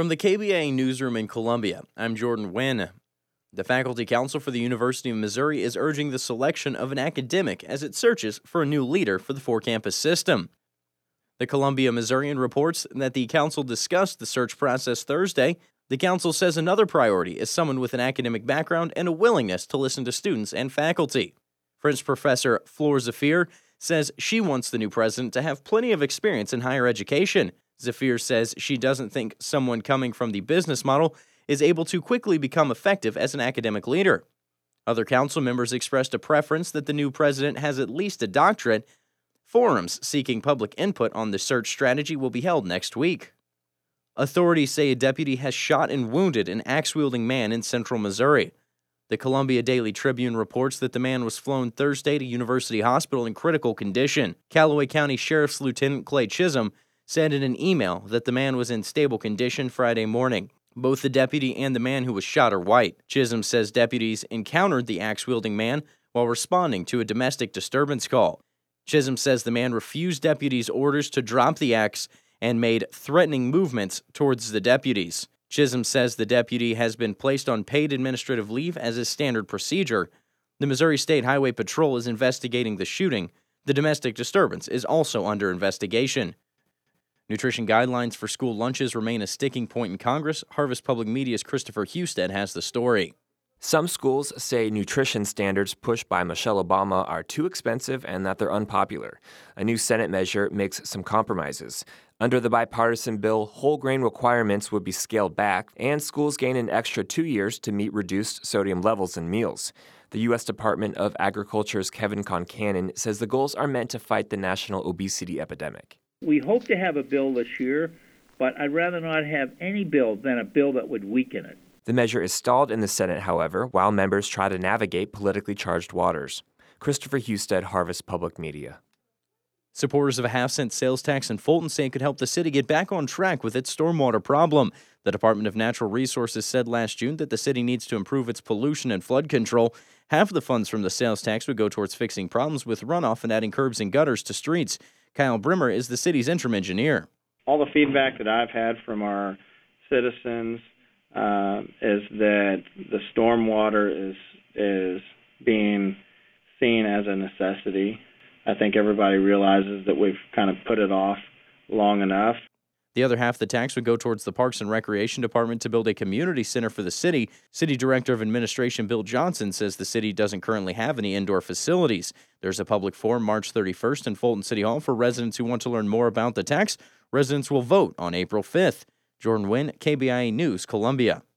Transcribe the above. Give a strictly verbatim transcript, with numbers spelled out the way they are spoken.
From the K B A newsroom in Columbia, I'm Jordan Wynn. The Faculty Council for the University of Missouri is urging the selection of an academic as it searches for a new leader for the four-campus system. The Columbia Missourian reports that the council discussed the search process Thursday. The council says another priority is someone with an academic background and a willingness to listen to students and faculty. French professor Flore Zafir says she wants the new president to have plenty of experience in higher education. Zafir says she doesn't think someone coming from the business model is able to quickly become effective as an academic leader. Other council members expressed a preference that the new president has at least a doctorate. Forums seeking public input on the search strategy will be held next week. Authorities say a deputy has shot and wounded an axe-wielding man in central Missouri. The Columbia Daily Tribune reports that the man was flown Thursday to University Hospital in critical condition. Callaway County Sheriff's Lieutenant Clay Chisholm said in an email that the man was in stable condition Friday morning. Both the deputy and the man who was shot are white. Chisholm says deputies encountered the axe-wielding man while responding to a domestic disturbance call. Chisholm says the man refused deputies' orders to drop the axe and made threatening movements towards the deputies. Chisholm says the deputy has been placed on paid administrative leave as is standard procedure. The Missouri State Highway Patrol is investigating the shooting. The domestic disturbance is also under investigation. Nutrition guidelines for school lunches remain a sticking point in Congress. Harvest Public Media's Christopher Husted has the story. Some schools say nutrition standards pushed by Michelle Obama are too expensive and that they're unpopular. A new Senate measure makes some compromises. Under the bipartisan bill, whole grain requirements would be scaled back, and schools gain an extra two years to meet reduced sodium levels in meals. The U S Department of Agriculture's Kevin Concannon says the goals are meant to fight the national obesity epidemic. We hope to have a bill this year, but I'd rather not have any bill than a bill that would weaken it. The measure is stalled in the Senate, however, while members try to navigate politically charged waters. Christopher Husted, Harvest Public Media. Supporters of a half-cent sales tax in Fulton say it could help the city get back on track with its stormwater problem. The Department of Natural Resources said last June that the city needs to improve its pollution and flood control. Half of the funds from the sales tax would go towards fixing problems with runoff and adding curbs and gutters to streets. Kyle Brimmer is the city's interim engineer. All the feedback that I've had from our citizens uh, is that the stormwater is is being seen as a necessity. I think everybody realizes that we've kind of put it off long enough. The other half of the tax would go towards the Parks and Recreation Department to build a community center for the city. City Director of Administration Bill Johnson says the city doesn't currently have any indoor facilities. There's a public forum March thirty-first in Fulton City Hall for residents who want to learn more about the tax. Residents will vote on April fifth. Jordan Wynn, K B I A News, Columbia.